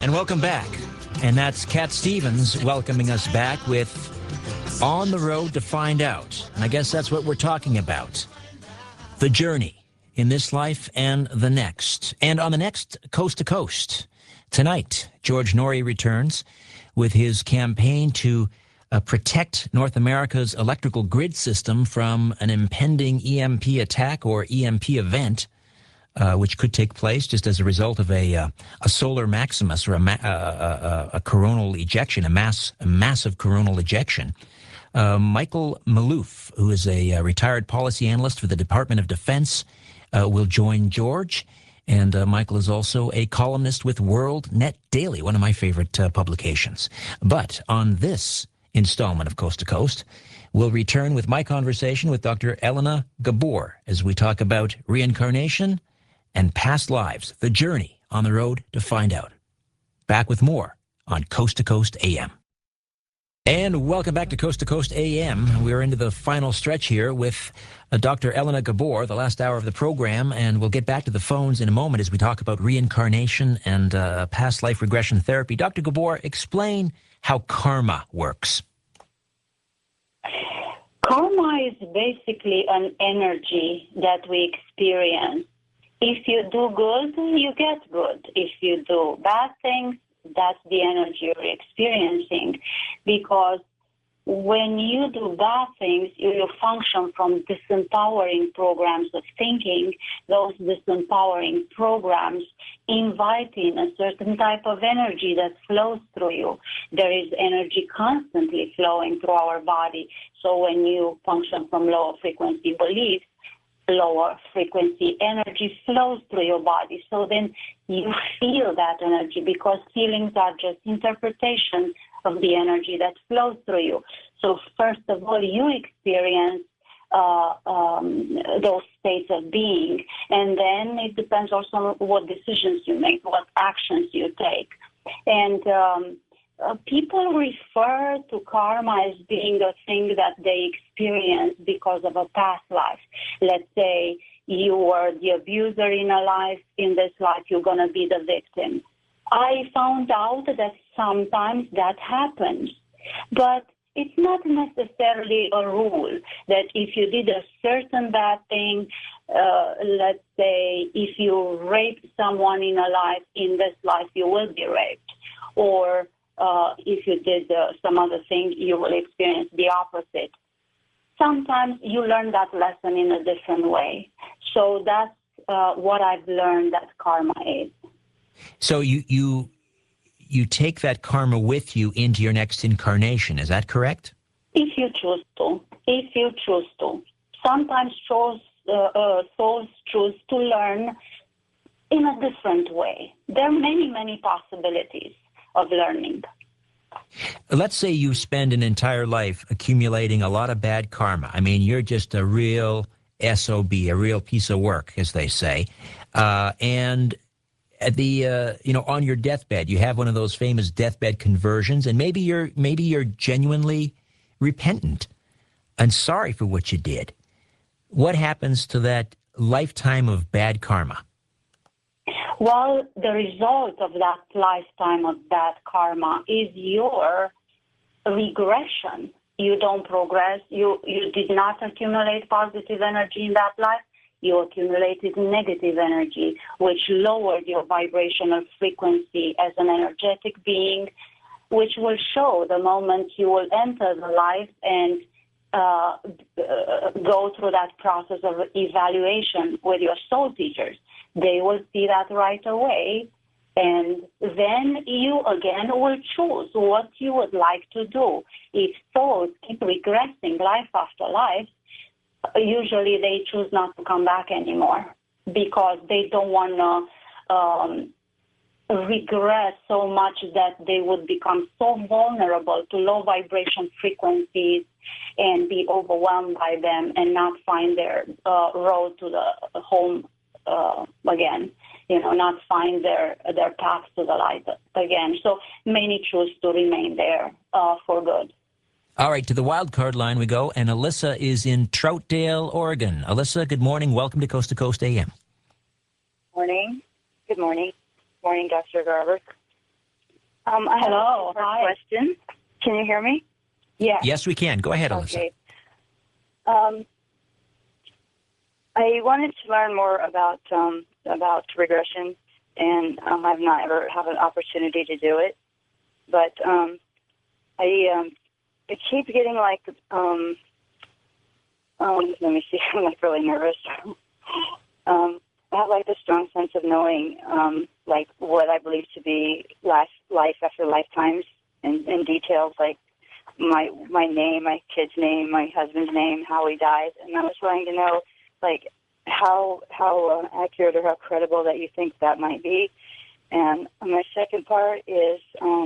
And welcome back. And that's Cat Stevens welcoming us back with On the Road to Find Out. And I guess that's what we're talking about. The journey in this life and the next. And on the next Coast to Coast, tonight, George Noory returns with his campaign to protect North America's electrical grid system from an impending EMP attack or EMP event, which could take place just as a result of a solar maximus or a coronal ejection, a massive coronal ejection. Michael Maloof, who is a retired policy analyst for the Department of Defense, will join George. And Michael is also a columnist with World Net Daily, one of my favorite publications. But on this installment of Coast to Coast, we'll return with my conversation with Dr. Elena Gabor as we talk about reincarnation and past lives, the journey on the road to find out. Back with more on Coast to Coast AM. And welcome back to Coast AM. We're into the final stretch here with Dr. Elena Gabor, the last hour of the program, and we'll get back to the phones in a moment as we talk about reincarnation and past life regression therapy. Dr. Gabor, explain how karma works. Karma is basically an energy that we experience. If you do good, you get good. If you do bad things, that's the energy you're experiencing. Because when you do bad things, you function from disempowering programs of thinking. Those disempowering programs invite in a certain type of energy that flows through you. There is energy constantly flowing through our body. So when you function from lower frequency beliefs, lower frequency energy flows through your body. So then you feel that energy, because feelings are just interpretations of the energy that flows through you. So first of all, you experience those states of being, and then it depends also on what decisions you make, what actions you take. And people refer to karma as being a thing that they experience because of a past life. Let's say you were the abuser in a life, in this life you're going to be the victim. I found out that sometimes that happens, but it's not necessarily a rule that if you did a certain bad thing, let's say if you raped someone in a life, in this life you will be raped, or if you did some other thing, you will experience the opposite. Sometimes you learn that lesson in a different way. So that's what I've learned that karma is. So you take that karma with you into your next incarnation. Is that correct? If you choose to. If you choose to. Sometimes souls choose to learn in a different way. There are many, many possibilities of learning. Let's say you spend an entire life accumulating a lot of bad karma. I mean, you're just a real SOB, a real piece of work, as they say. And at the on your deathbed, you have one of those famous deathbed conversions, and maybe you're genuinely repentant and sorry for what you did. What happens to that lifetime of bad karma? Well, the result of that lifetime of bad karma is your regression. You don't progress. You did not accumulate positive energy in that life. You accumulated negative energy, which lowered your vibrational frequency as an energetic being, which will show the moment you will enter the life and go through that process of evaluation with your soul teachers. They will see that right away, and then you again will choose what you would like to do. If souls keep regressing life after life, usually they choose not to come back anymore because they don't want to regress so much that they would become so vulnerable to low vibration frequencies and be overwhelmed by them and not find their road to the home again, not find their path to the light again. So many choose to remain there for good. All right, to the wild card line we go, and Alyssa is in Troutdale, Oregon. Alyssa, good morning. Welcome to Coast AM. Morning. Good morning. Morning, Dr. Garber. I have a question. Can you hear me? Yeah. Yes, we can. Go ahead, Alyssa. Okay. I wanted to learn more about regression, and I've not ever had an opportunity to do it. But I keep getting like let me see. I'm like really nervous. I have like this strong sense of knowing like what I believe to be life after lifetimes, in details like my name, my kid's name, my husband's name, how he died, and I was wanting to know like how accurate or how credible that you think that might be. And my second part is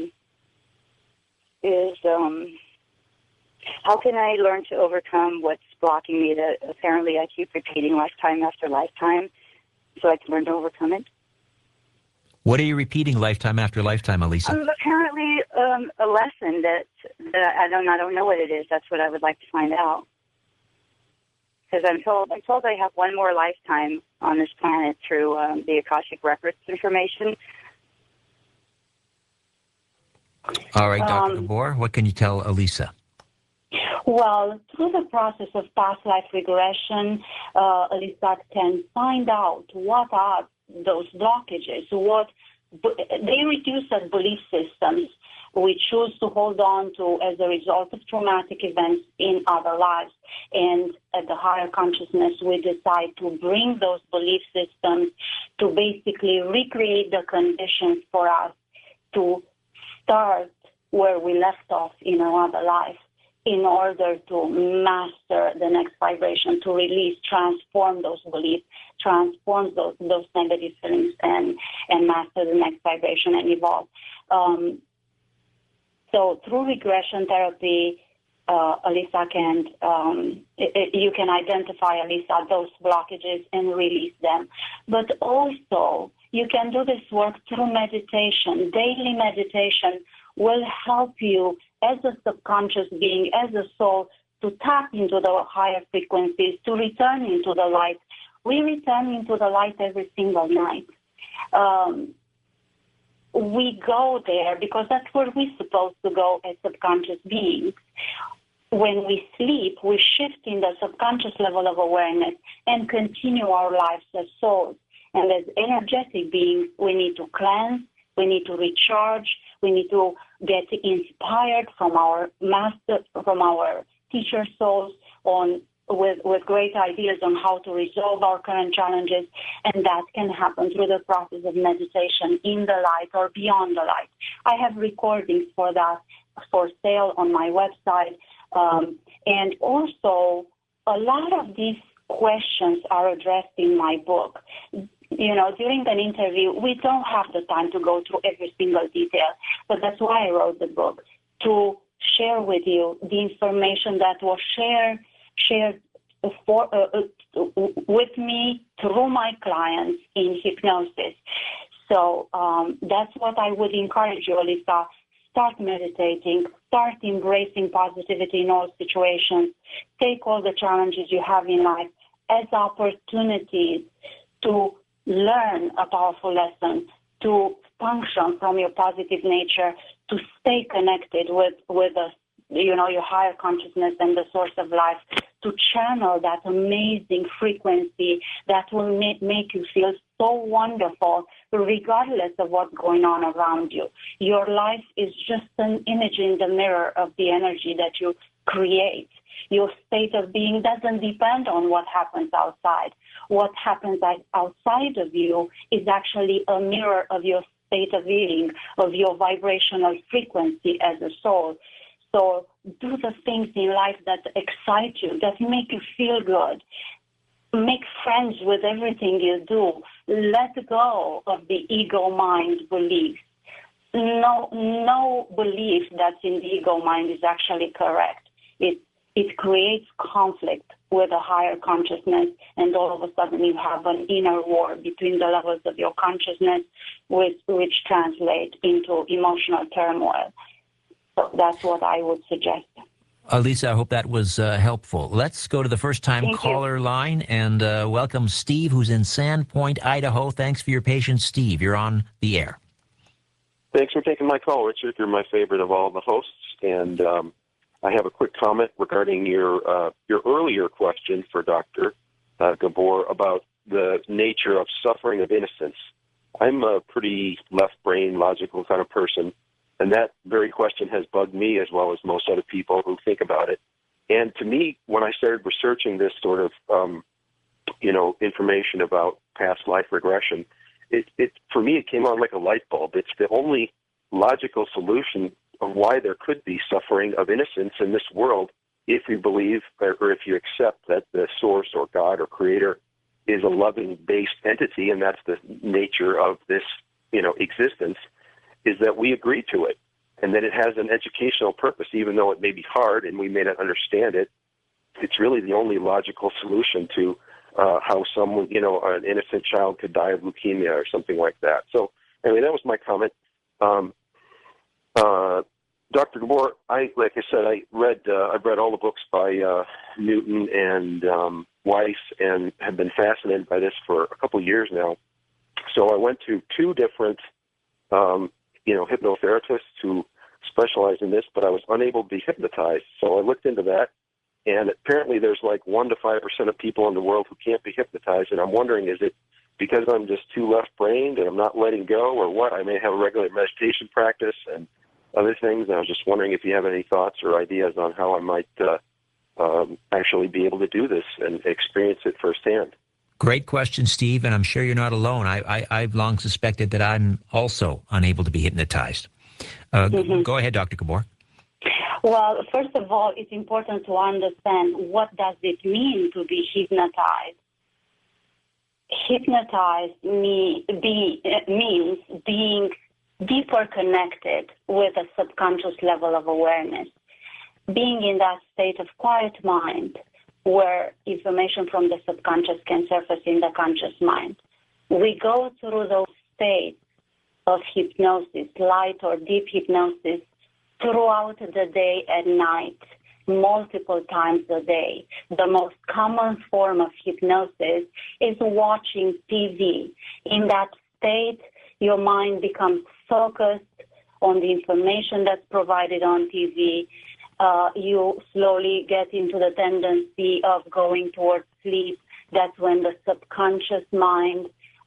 how can I learn to overcome what's blocking me that apparently I keep repeating lifetime after lifetime, so I can learn to overcome it? What are you repeating lifetime after lifetime, Alyssa? Apparently a lesson that I don't know what it is. That's what I would like to find out. Because I'm told I have one more lifetime on this planet through the Akashic Records information. All right, Dr. Gabor, what can you tell Alyssa? Well, through the process of past life regression, Alyssa can find out what are those blockages, what they reduce as belief systems we choose to hold on to as a result of traumatic events in our lives. And at the higher consciousness, we decide to bring those belief systems to basically recreate the conditions for us to start where we left off in another life, in order to master the next vibration, to release, transform those beliefs, transform those negative feelings, and master the next vibration and evolve. So through regression therapy, Alyssa you can identify, Alyssa, those blockages and release them. But also, you can do this work through meditation. Daily meditation will help you as a subconscious being, as a soul, to tap into the higher frequencies, to return into the light. We return into the light every single night. We go there because that's where we're supposed to go as subconscious beings. When we sleep, we shift in the subconscious level of awareness and continue our lives as souls. And as energetic beings, we need to cleanse, we need to recharge, we need to get inspired from our master, from our teacher souls with great ideas on how to resolve our current challenges, and that can happen through the process of meditation in the light or beyond the light. I have recordings for that for sale on my website, and also a lot of these questions are addressed in my book. You know, during an interview, we don't have the time to go through every single detail, but that's why I wrote the book, to share with you the information that was shared with me through my clients in hypnosis. So that's what I would encourage you, Alyssa. Start meditating, start embracing positivity in all situations. Take all the challenges you have in life as opportunities to learn a powerful lesson, to function from your positive nature, to stay connected with your higher consciousness and the source of life, to channel that amazing frequency that will make you feel so wonderful regardless of what's going on around you. Your life is just an image in the mirror of the energy that you create. Your state of being doesn't depend on what happens outside. What happens outside of you is actually a mirror of your state of being, of your vibrational frequency as a soul. So do the things in life that excite you, that make you feel good. Make friends with everything you do. Let go of the ego mind beliefs. No belief that's in the ego mind is actually correct. It creates conflict with a higher consciousness, and all of a sudden you have an inner war between the levels of your consciousness, which translate into emotional turmoil. So that's what I would suggest. Alyssa, I hope that was helpful. Let's go to the first-time caller line and welcome Steve, who's in Sandpoint, Idaho. Thanks for your patience, Steve. You're on the air. Thanks for taking my call, Richard. You're my favorite of all the hosts, and I have a quick comment regarding your earlier question for Dr. Gabor about the nature of suffering of innocence. I'm a pretty left-brain, logical kind of person, and that very question has bugged me as well as most other people who think about it. And to me, when I started researching this sort of, information about past life regression, it for me, it came on like a light bulb. It's the only logical solution of why there could be suffering of innocence in this world if you believe or if you accept that the source or God or creator is a loving-based entity, and that's the nature of this, existence, is that we agree to it, and that it has an educational purpose, even though it may be hard and we may not understand it. It's really the only logical solution to how someone, an innocent child could die of leukemia or something like that. So, anyway, that was my comment. Dr. Gabor, I've read all the books by Newton and Weiss, and have been fascinated by this for a couple of years now. So I went to two different, hypnotherapists who specialize in this, but I was unable to be hypnotized. So I looked into that, and apparently there's like 1% to 5% of people in the world who can't be hypnotized. And I'm wondering, is it because I'm just too left-brained and I'm not letting go, or what? I may have a regular meditation practice and other things. And I was just wondering if you have any thoughts or ideas on how I might actually be able to do this and experience it firsthand. Great question, Steve, and I'm sure you're not alone. I've long suspected that I'm also unable to be hypnotized. Go ahead, Dr. Gabor. Well, first of all, it's important to understand what does it mean to be hypnotized. Hypnotized means being deeper connected with a subconscious level of awareness, being in that state of quiet mind where information from the subconscious can surface in the conscious mind. We go through those states of hypnosis, light or deep hypnosis, throughout the day and night, multiple times a day. The most common form of hypnosis is watching TV. In that state, your mind becomes focused on the information that's provided on TV. You slowly get into the tendency of going towards sleep. That's when the subconscious mind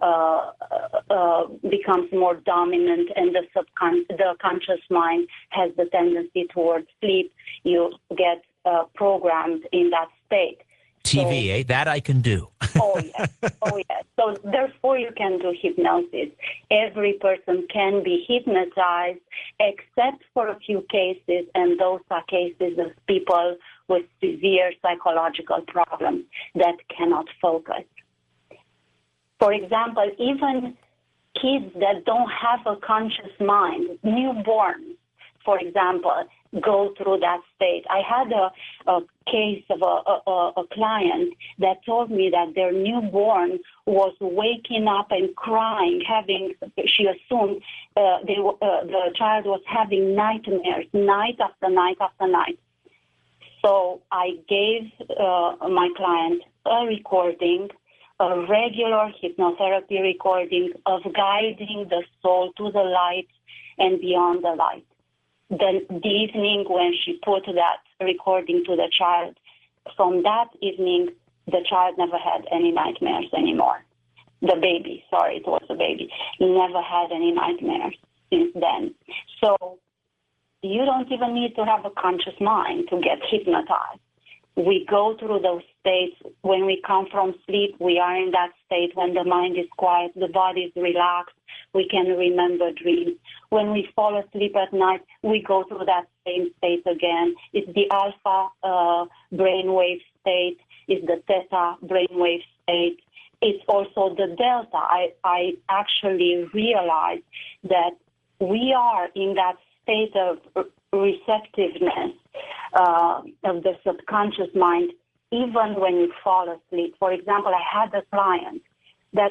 becomes more dominant, and the conscious mind has the tendency towards sleep. You get programmed in that state. TV, that I can do. Oh, yes. So therefore you can do hypnosis. Every person can be hypnotized except for a few cases, and those are cases of people with severe psychological problems that cannot focus. For example, even kids that don't have a conscious mind, newborns, for example, go through that state. I had a case of a client that told me that their newborn was waking up and crying, she assumed the child was having nightmares night after night after night. So I gave my client a recording, a regular hypnotherapy recording of guiding the soul to the light and beyond the light. The evening when she put that recording to the child, from that evening, the child never had any nightmares anymore. The baby, sorry, it was a baby. He never had any nightmares since then. So you don't even need to have a conscious mind to get hypnotized. We go through those states. When we come from sleep, we are in that state when the mind is quiet, the body is relaxed, we can remember dreams. When we fall asleep at night, we go through that same state again. It's the alpha brainwave state, it's the theta brainwave state. It's also the delta. I actually realized that we are in that state of receptiveness of the subconscious mind, even when you fall asleep. For example, I had a client that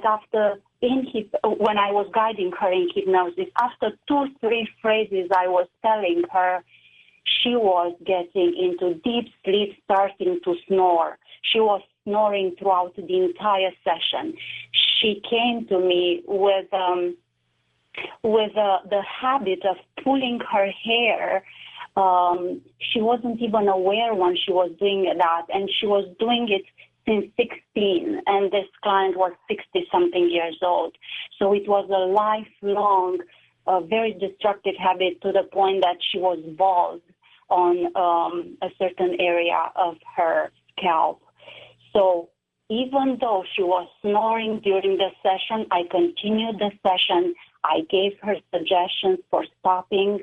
when I was guiding her in hypnosis, after 2-3 phrases I was telling her, she was getting into deep sleep, starting to snore. She was snoring throughout the entire session. She came to me with with the habit of pulling her hair. She wasn't even aware when she was doing that, and she was doing it since 16, and this client was 60-something years old. So it was a lifelong, very destructive habit to the point that she was bald on a certain area of her scalp. So even though she was snoring during the session, I continued the session. I gave her suggestions for stopping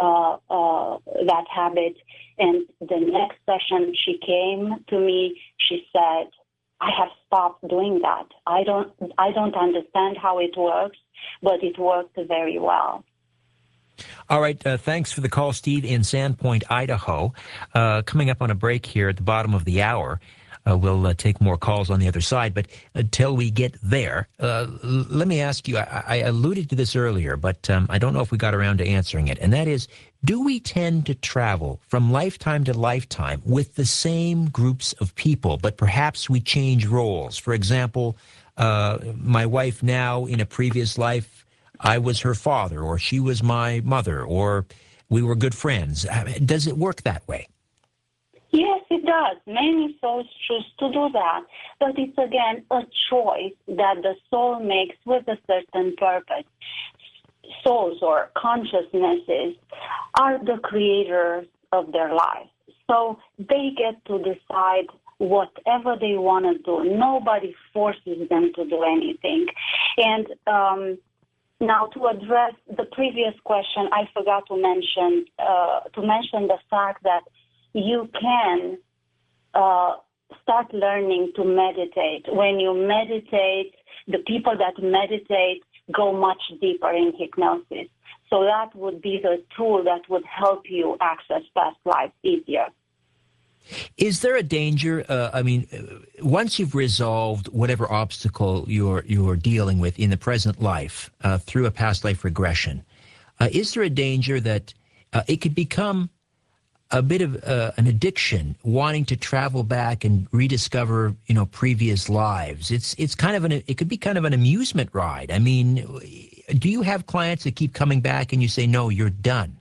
that habit. And the next session she came to me, she said, I have stopped doing that. I don't understand how it works, but it worked very well. All right. Thanks for the call, Steve, in Sandpoint, Idaho. Coming up on a break here at the bottom of the hour. We'll take more calls on the other side, but until we get there, let me ask you, I alluded to this earlier, but I don't know if we got around to answering it, and that is, do we tend to travel from lifetime to lifetime with the same groups of people, but perhaps we change roles? For example, my wife now, in a previous life, I was her father, or she was my mother, or we were good friends. Does it work that way? Yes, it does. Many souls choose to do that. But it's, again, a choice that the soul makes with a certain purpose. Souls or consciousnesses are the creators of their lives. So they get to decide whatever they want to do. Nobody forces them to do anything. And now, to address the previous question, I forgot to mention the fact that you can start learning to meditate. When you meditate, the people that meditate go much deeper in hypnosis. So that would be the tool that would help you access past lives easier. Is there a danger? Once you've resolved whatever obstacle you're dealing with in the present life through a past life regression, is there a danger that it could become a bit of an addiction, wanting to travel back and rediscover, previous lives? It's kind of it could be kind of an amusement ride. I mean, do you have clients that keep coming back and you say, no, you're done?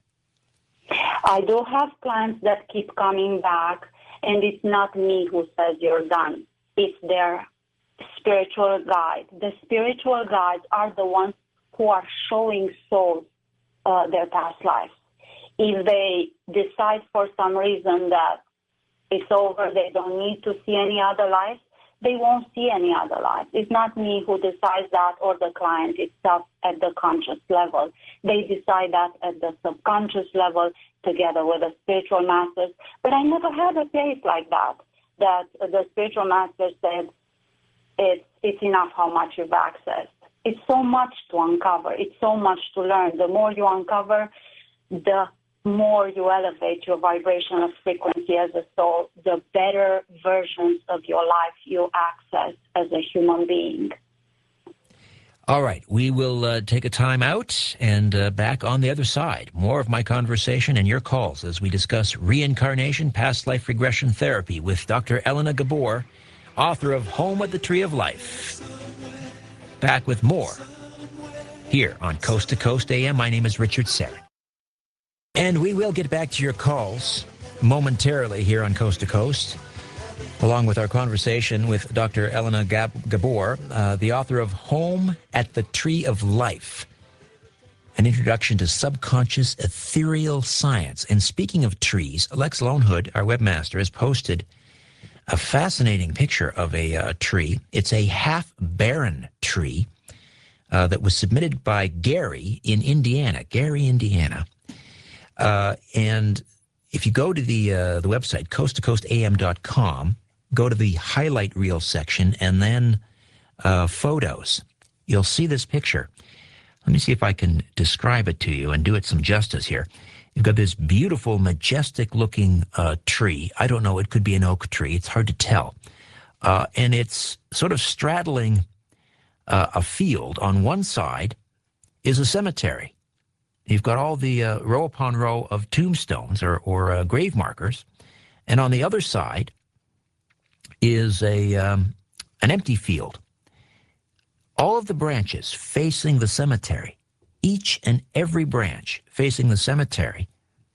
I do have clients that keep coming back, and it's not me who says you're done. It's their spiritual guide. The spiritual guides are the ones who are showing souls their past lives. If they decide for some reason that it's over, they don't need to see any other life, they won't see any other life. It's not me who decides that, or the client itself at the conscious level. They decide that at the subconscious level together with the spiritual masters. But I never had a case like that the spiritual master said, it's enough how much you've accessed. It's so much to uncover. It's so much to learn. The more you uncover, the more you elevate your vibrational frequency as a soul, the better versions of your life you access as a human being. All right, we will take a time out and back on the other side. More of my conversation and your calls as we discuss reincarnation, past life regression therapy with Dr. Elena Gabor, author of Home at the Tree of Life. Back with more here on Coast to Coast AM. My name is Richard Serra. And we will get back to your calls momentarily here on Coast to Coast, along with our conversation with Dr. Elena Gabor, the author of Home at the Tree of Life, an introduction to subconscious ethereal science. And speaking of trees, Lex Lonehood, our webmaster, has posted a fascinating picture of a tree. It's a half-barren tree that was submitted by Gary in Indiana. And if you go to the website, coasttocoastam.com, go to the highlight reel section and then photos, you'll see this picture. Let me see if I can describe it to you and do it some justice here. You've got this beautiful, majestic-looking tree. I don't know, it could be an oak tree. It's hard to tell. And it's sort of straddling a field. On one side is a cemetery. You've got all the row upon row of tombstones or grave markers. And on the other side is an empty field. All of the branches facing the cemetery each and every branch facing the cemetery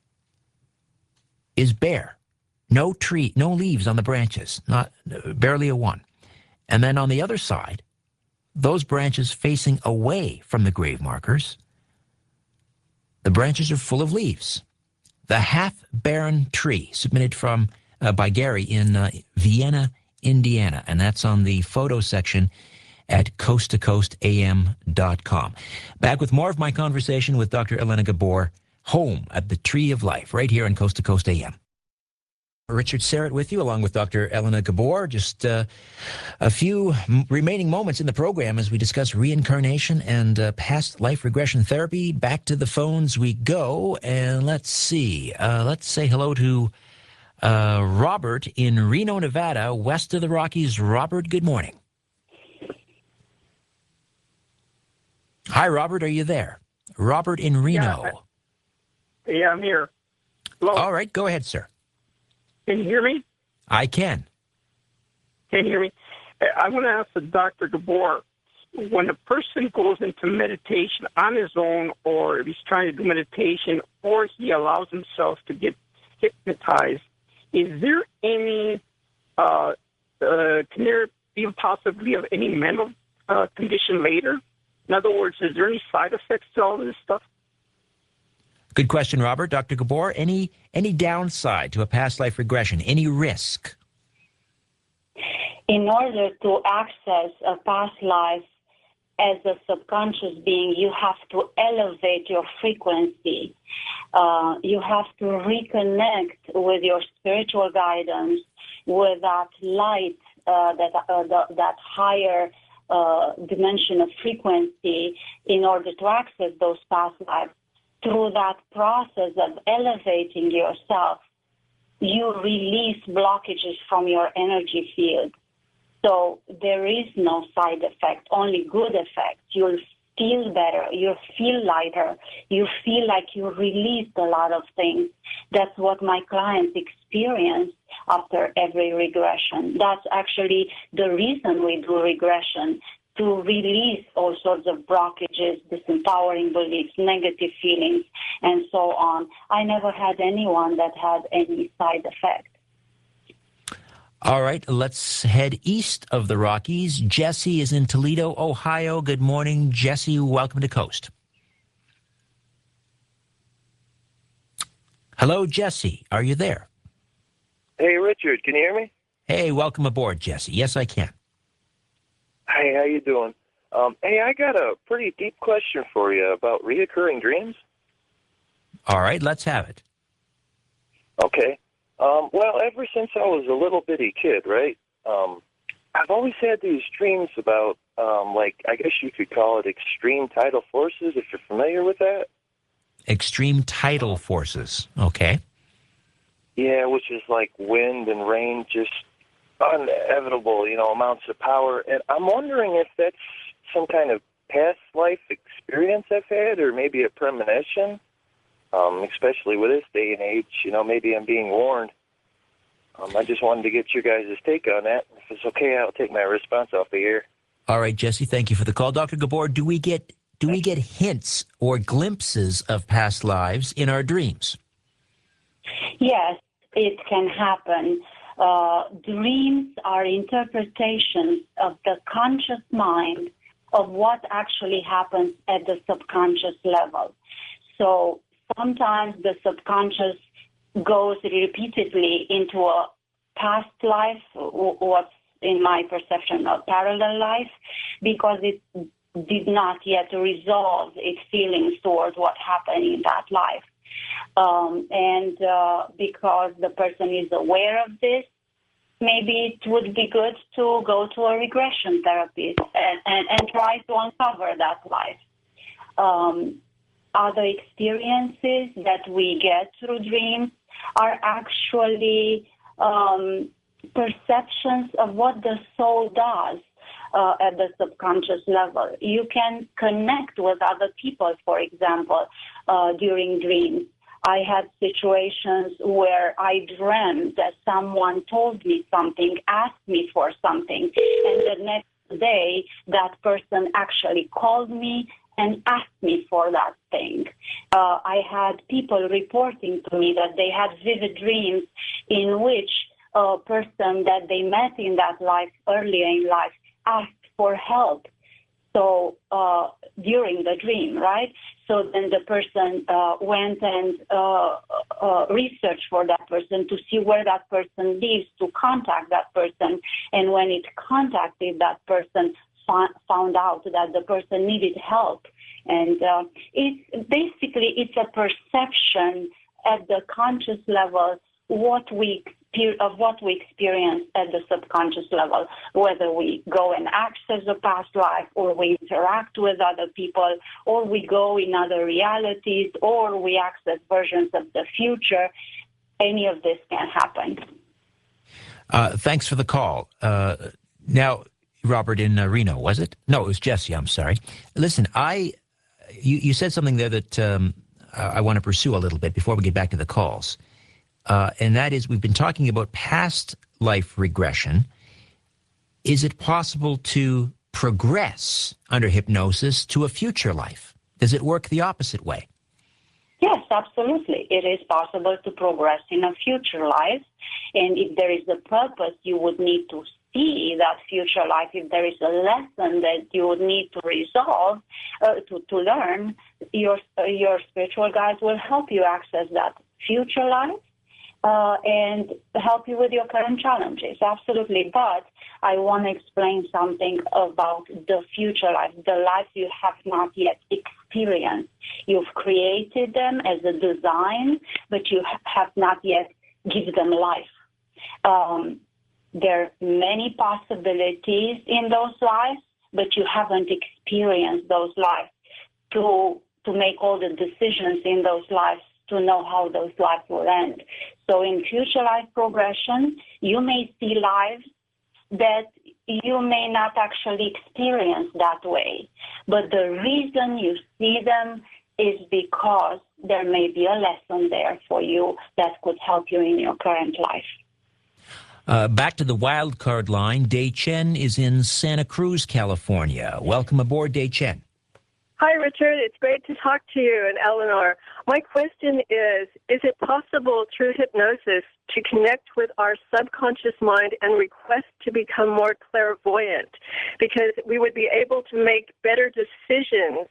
is bare. No tree, no leaves on the branches, not barely a one. And then on the other side, those branches facing away from the grave markers, the branches are full of leaves. The half-barren tree submitted from by Gary in Vienna, Indiana, and that's on the photo section at coasttocoastam.com. Back with more of my conversation with Dr. Elena Gabor, home at the Tree of Life, right here on Coast to Coast AM. Richard Syrett with you, along with Dr. Elena Gabor. Just a few remaining moments in the program as we discuss reincarnation and past life regression therapy. Back to the phones we go, and let's see. Let's say hello to Robert in Reno, Nevada, west of the Rockies. Robert, good morning. Hi, Robert. Are you there? Robert in Reno. Yeah, I'm here. Hello. All right. Go ahead, sir. Can you hear me? I can. Can you hear me? I want to ask the Dr. Gabor, when a person goes into meditation on his own, or if he's trying to do meditation, or he allows himself to get hypnotized, is there any, can there be a possibility of any mental condition later? In other words, is there any side effects to all this stuff? Good question, Robert. Dr. Gabor, any downside to a past life regression? Any risk? In order to access a past life as a subconscious being, you have to elevate your frequency. You have to reconnect with your spiritual guidance, with that light, that higher dimension of frequency in order to access those past lives. Through that process of elevating yourself, you release blockages from your energy field. So there is no side effect, only good effects. You'll feel better, you'll feel lighter, you feel like you released a lot of things. That's what my clients experience after every regression. That's actually the reason we do regression, to release all sorts of blockages, disempowering beliefs, negative feelings, and so on. I never had anyone that had any side effect. All right, let's head east of the Rockies. Jesse is in Toledo, Ohio. Good morning, Jesse. Welcome to Coast. Hello, Jesse. Are you there? Hey, Richard. Can you hear me? Hey, welcome aboard, Jesse. Yes, I can. Hey, how you doing? Hey, I got a pretty deep question for you about reoccurring dreams. All right, let's have it. Okay. Well, ever since I was a little bitty kid, right, I've always had these dreams about, like, I guess you could call it extreme tidal forces, if you're familiar with that. Extreme tidal forces. Okay. Yeah, which is like wind and rain, just inevitable, amounts of power. And I'm wondering if that's some kind of past life experience I've had, or maybe a premonition, especially with this day and age. Maybe I'm being warned. I just wanted to get your guys' take on that. If it's okay, I'll take my response off the air. All right, Jesse, thank you for the call. Dr. Gabor, do we get hints or glimpses of past lives in our dreams? Yes, it can happen. Dreams are interpretations of the conscious mind of what actually happens at the subconscious level. So sometimes the subconscious goes repeatedly into a past life, what's in my perception a parallel life, because it did not yet resolve its feelings towards what happened in that life. Because the person is aware of this, maybe it would be good to go to a regression therapist and try to uncover that life. Other experiences that we get through dreams are actually perceptions of what the soul does at the subconscious level. You can connect with other people, for example, during dreams. I had situations where I dreamt that someone told me something, asked me for something, and the next day that person actually called me and ask me for that thing. I had people reporting to me that they had vivid dreams in which a person that they met in that life, earlier in life, asked for help. So during the dream, right? So then the person went and researched for that person to see where that person lives, to contact that person. And when it contacted that person, found out that the person needed help. And it's a perception at the conscious level of what we experience at the subconscious level, whether we go and access a past life, or we interact with other people, or we go in other realities, or we access versions of the future. Any of this can happen. Thanks for the call. Now, Robert in Reno, was it? No, it was Jesse, I'm sorry. Listen, you said something there that I want to pursue a little bit before we get back to the calls. And that is, we've been talking about past life regression. Is it possible to progress under hypnosis to a future life? Does it work the opposite way? Yes, absolutely. It is possible to progress in a future life. And if there is a purpose, you would need to see that future life. If there is a lesson that you would need to resolve, to learn, your spiritual guides will help you access that future life. And help you with your current challenges, absolutely. But I want to explain something about the future life, the life you have not yet experienced. You've created them as a design, but you have not yet given them life. There are many possibilities in those lives, but you haven't experienced those lives to make all the decisions in those lives, to know how those lives will end. So in future life progression, you may see lives that you may not actually experience that way. But the reason you see them is because there may be a lesson there for you that could help you in your current life. Back to the wild card line. Day Chen is in Santa Cruz, California. Welcome aboard, Day Chen. Hi, Richard. It's great to talk to you and Eleanor. My question is it possible through hypnosis to connect with our subconscious mind and request to become more clairvoyant? Because we would be able to make better decisions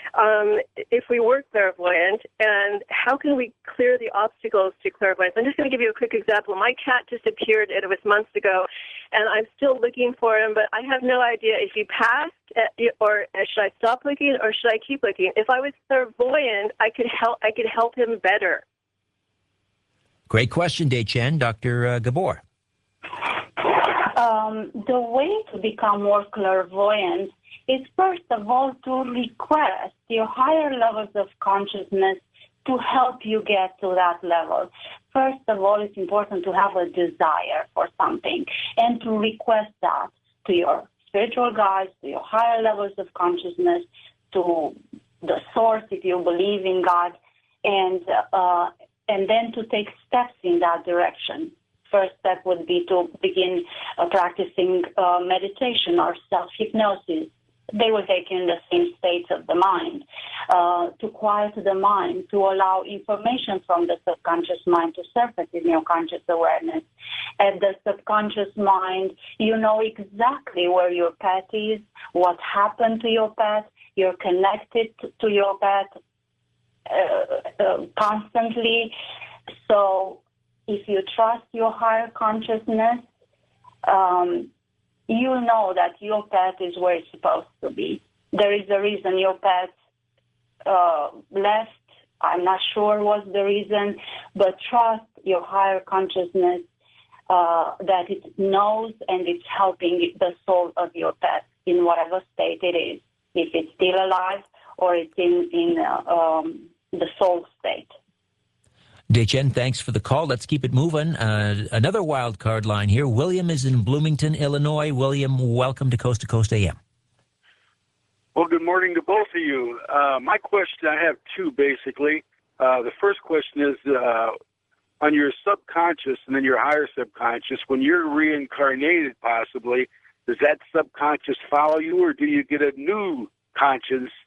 if we were clairvoyant. And how can we clear the obstacles to clairvoyance? I'm just going to give you a quick example. My cat disappeared, and it was months ago, and I'm still looking for him, but I have no idea if he passed, or should I stop looking, or should I keep looking? If I was clairvoyant, I could help him better. Great question, Day Chen. Dr. Gabor. The way to become more clairvoyant is, first of all, to request your higher levels of consciousness to help you get to that level. First of all, it's important to have a desire for something and to request that to your spiritual guides, to your higher levels of consciousness, to the source if you believe in God, and then to take steps in that direction. First step would be to begin practicing meditation or self-hypnosis. They will take you in the same states of the mind, to quiet the mind, to allow information from the subconscious mind to surface in your conscious awareness. At the subconscious mind, you know exactly where your pet is, what happened to your pet. You're connected to your pet constantly. So if you trust your higher consciousness, you know that your pet is where it's supposed to be. There is a reason your pet left. I'm not sure what's the reason, but trust your higher consciousness that it knows and it's helping the soul of your pet in whatever state it is, if it's still alive or it's in the soul state. Day-Chen, thanks for the call. Let's keep it moving. Another wild card line here. William is in Bloomington, Illinois. William, welcome to Coast AM. Well, good morning to both of you. My question, I have two, basically. The first question is, on your subconscious and then your higher subconscious, when you're reincarnated, possibly, does that subconscious follow you, or do you get a new conscious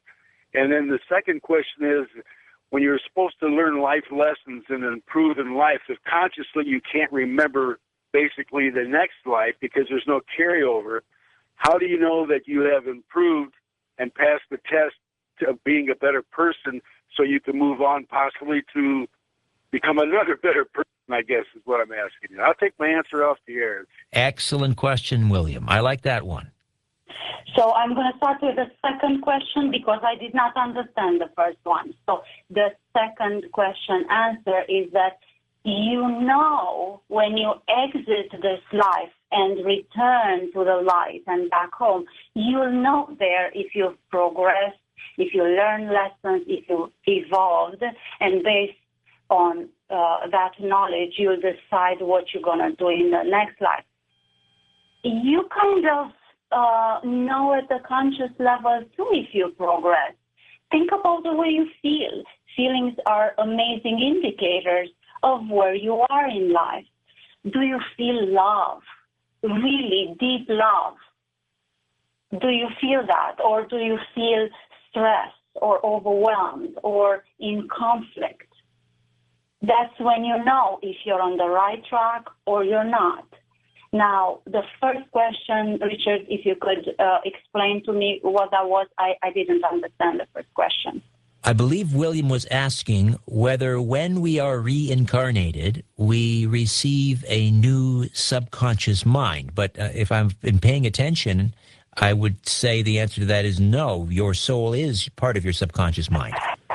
And then the second question is, when you're supposed to learn life lessons and improve in life, if consciously you can't remember basically the next life because there's no carryover, how do you know that you have improved and passed the test of being a better person so you can move on possibly to become another better person, I guess is what I'm asking you. I'll take my answer off the air. Excellent question, William. I like that one. So I'm going to start with the second question because I did not understand the first one. So the second question answer is that you know when you exit this life and return to the light and back home, you'll know there if you've progressed, if you learn lessons, if you evolved, and based on that knowledge, you'll decide what you're going to do in the next life. You kind of know at the conscious level too if you progress. Think about the way you feel. Feelings are amazing indicators of where you are in life. Do you feel love? Really deep love? Do you feel that? Or do you feel stressed or overwhelmed or in conflict? That's when you know if you're on the right track or you're not. Now, the first question, Richard, if you could explain to me what that was, I didn't understand the first question. I believe William was asking whether when we are reincarnated, we receive a new subconscious mind. But if I've been paying attention, I would say the answer to that is no. Your soul is part of your subconscious mind.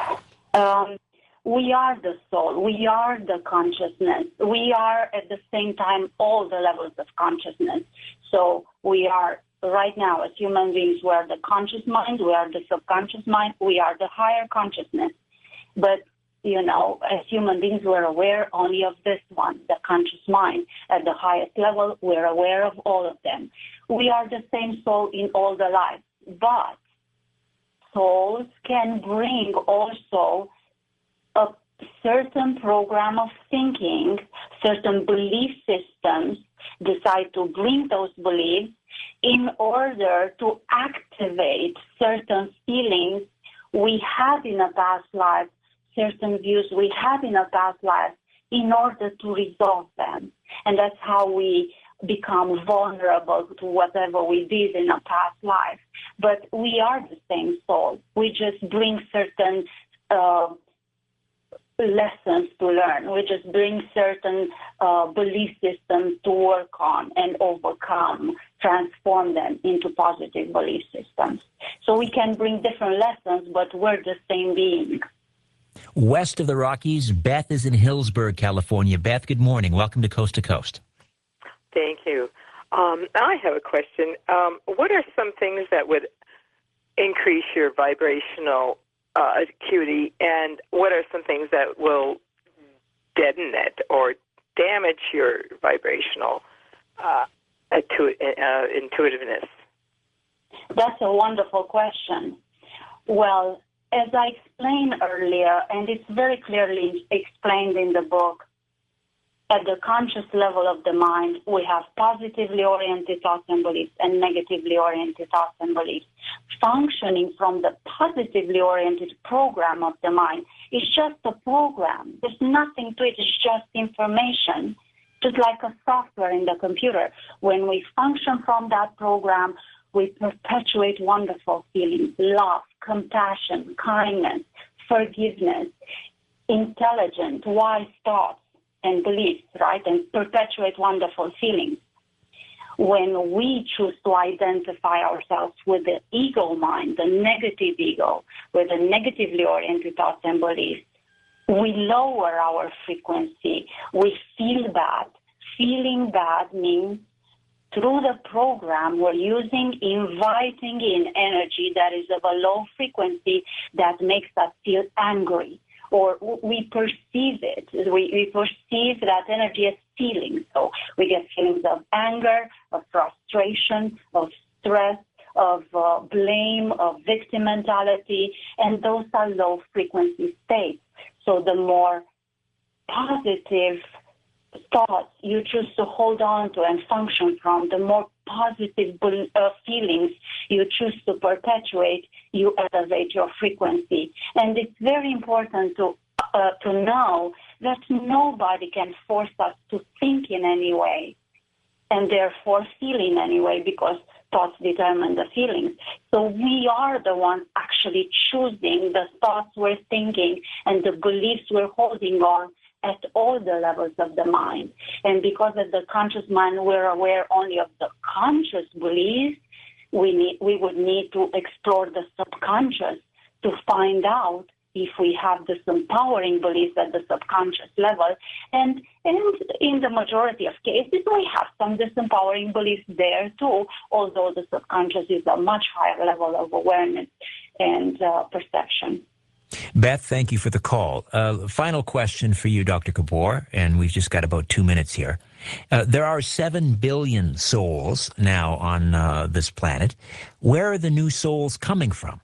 We are the soul. We are the consciousness. We are, at the same time, all the levels of consciousness. So we are, right now, as human beings, we are the conscious mind. We are the subconscious mind. We are the higher consciousness. But, you know, as human beings, we're aware only of this one, the conscious mind. At the highest level, we're aware of all of them. We are the same soul in all the lives. But souls can bring also a certain program of thinking, certain belief systems, decide to bring those beliefs in order to activate certain feelings we had in a past life, certain views we had in a past life, in order to resolve them. And that's how we become vulnerable to whatever we did in a past life. But we are the same soul. We just bring certain lessons to learn. We just bring certain belief systems to work on and overcome, transform them into positive belief systems. So we can bring different lessons, but we're the same being. West of the Rockies, Beth is in Hillsburg, California. Beth, good morning. Welcome to Coast to Coast. Thank you. I have a question. What are some things that would increase your vibrational acuity, and what are some things that will deaden it or damage your vibrational intuitiveness? That's a wonderful question. Well, as I explained earlier, and it's very clearly explained in the book, at the conscious level of the mind, we have positively oriented thoughts and beliefs and negatively oriented thoughts and beliefs. Functioning from the positively oriented program of the mind is just a program. There's nothing to it. It's just information, just like a software in the computer. When we function from that program, we perpetuate wonderful feelings, love, compassion, kindness, forgiveness, intelligent, wise thoughts and beliefs, right, and perpetuate wonderful feelings. When we choose to identify ourselves with the ego mind, the negative ego, with the negatively oriented thoughts and beliefs, we lower our frequency. We feel bad. Feeling bad means through the program we're using, inviting in energy that is of a low frequency that makes us feel angry. Or we perceive it. We perceive that energy as feelings. So we get feelings of anger, of frustration, of stress, of blame, of victim mentality, and those are low frequency states. So the more positive thoughts you choose to hold on to and function from, the more positive feelings you choose to perpetuate, you elevate your frequency. And it's very important to know that nobody can force us to think in any way and therefore feel in any way, because thoughts determine the feelings. So we are the ones actually choosing the thoughts we're thinking and the beliefs we're holding on at all the levels of the mind. And because at the conscious mind we're aware only of the conscious beliefs, we would need to explore the subconscious to find out if we have this empowering beliefs at the subconscious level. And in the majority of cases, we have some disempowering beliefs there too, although the subconscious is a much higher level of awareness and perception. Beth, thank you for the call. Final question for you, Dr. Gabor, and we've just got about 2 minutes here. There are 7 billion souls now on this planet. Where are the new souls coming from?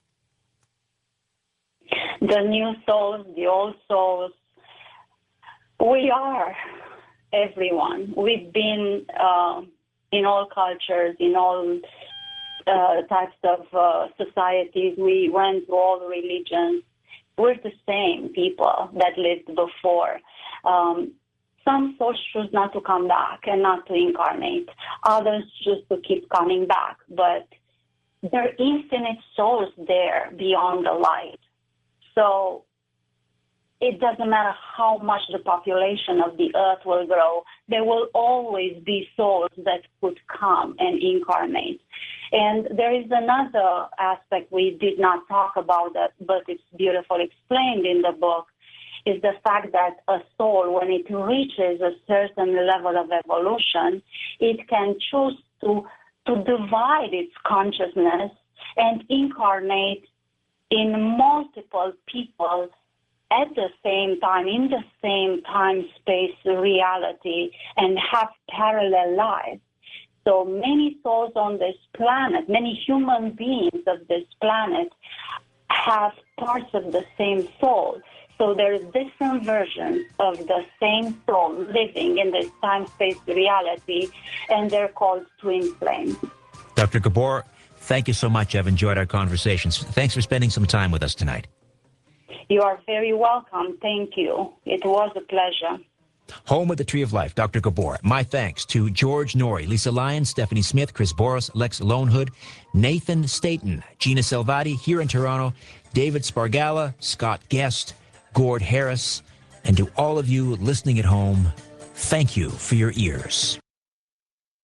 The new souls, the old souls, we are everyone. We've been in all cultures, in all types of societies. We went through all religions. We're the same people that lived before. Some souls choose not to come back and not to incarnate. Others choose to keep coming back. But there are infinite souls there beyond the light. So it doesn't matter how much the population of the earth will grow, there will always be souls that could come and incarnate. And there is another aspect we did not talk about, that, but it's beautifully explained in the book, is the fact that a soul, when it reaches a certain level of evolution, it can choose to divide its consciousness and incarnate in multiple people at the same time, in the same time-space reality, and have parallel lives. So many souls on this planet, many human beings of this planet have parts of the same soul. So there are different versions of the same soul living in this time-space reality, and they're called twin flames. Dr. Gabor, thank you so much. I've enjoyed our conversations. Thanks for spending some time with us tonight. You are very welcome. Thank you. It was a pleasure. Home of the Tree of Life, Dr. Gabor. My thanks to George Norrie, Lisa Lyons, Stephanie Smith, Chris Boris, Lex Lonehood, Nathan Staten, Gina Salvati here in Toronto, David Spargala, Scott Guest, Gord Harris, and to all of you listening at home, thank you for your ears.